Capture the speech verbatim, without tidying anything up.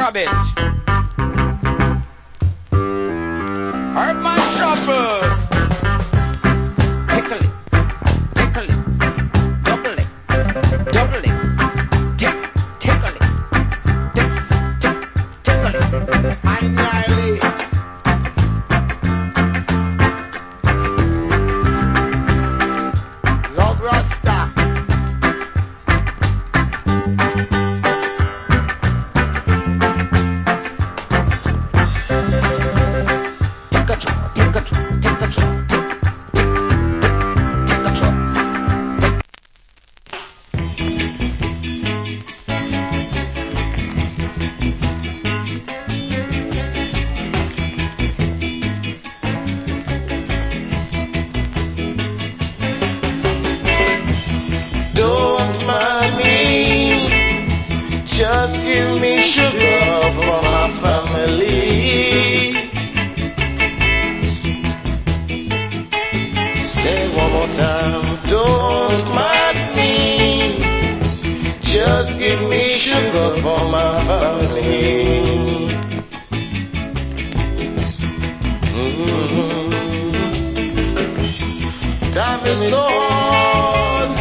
grab it. Herb my trouble. Tickle it, tickle it, double it, double it, tick, tickle it, tick, tick, tickle it. Annihilate. Love Rasta. Take control, take control, take control, take, take, take, take control. Don't mind me. Just give me sugar for